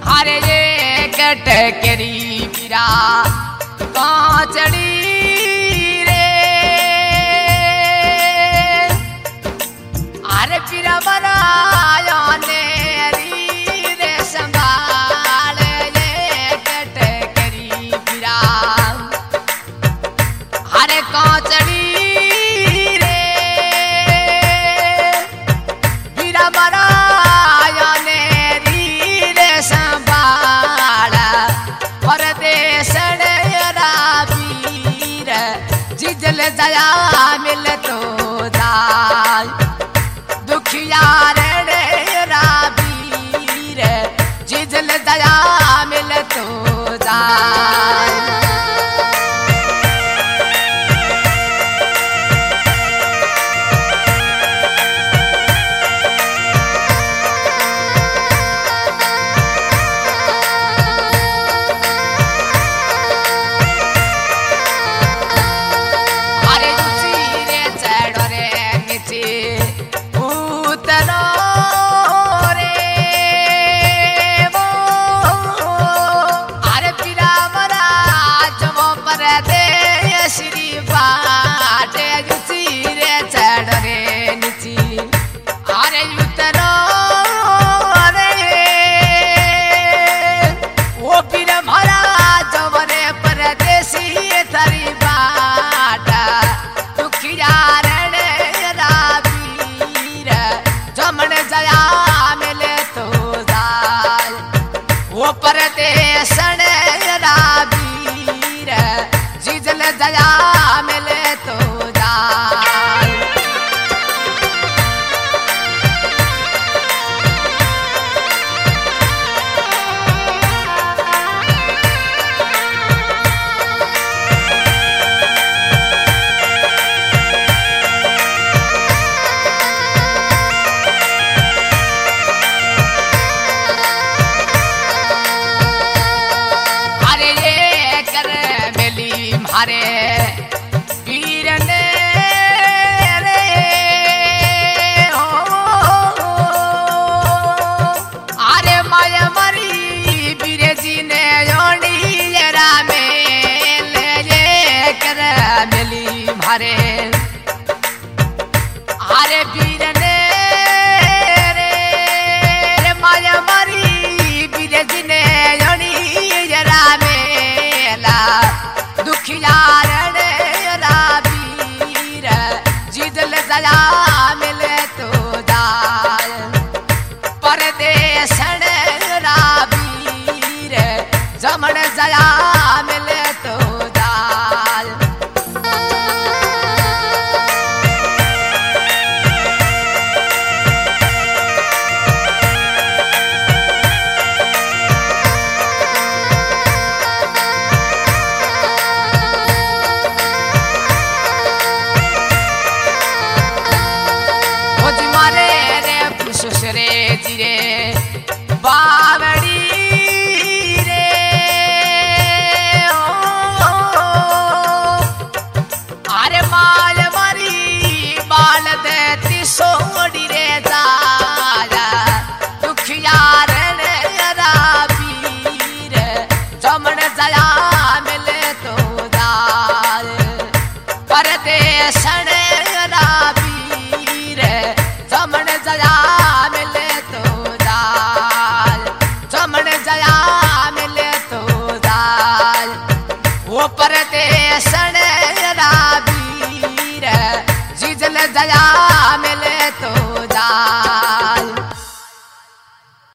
हरे ये कटकरी पीरा कांचड़ी रे अरे पीरा बनाया ने रे संभाल ये कटकरी पीरा हरे कांचड़ी रे पीरा बनाया ने रे संभाल परदेश वीर जिजल दया मिल तो दाय दुखिया वीर जिजल दया मिल तो दाय परदेशन वीर जिजल दया मिले तो दाय हरे वीर ने रे हो अरे माया मरी वीर जी ने जोड़ी जरा में ले कर मिली मारे अरे वीर ने रे माया मरी वीर जी ने जोड़ी जरा मेला दुखिया वीर जिजल दया मिले तो दाय परदेशन वीर जमन दया मिले तो दाय रे जिरे बावड़ी रे ओ अरे माल मरी बाल देती सोड़ी रे दाया दुखिया वीर जमन दया मिले तो दाय परदेशन वीर जमन दया परदेशन वीर जिजल दया मिले तो दाय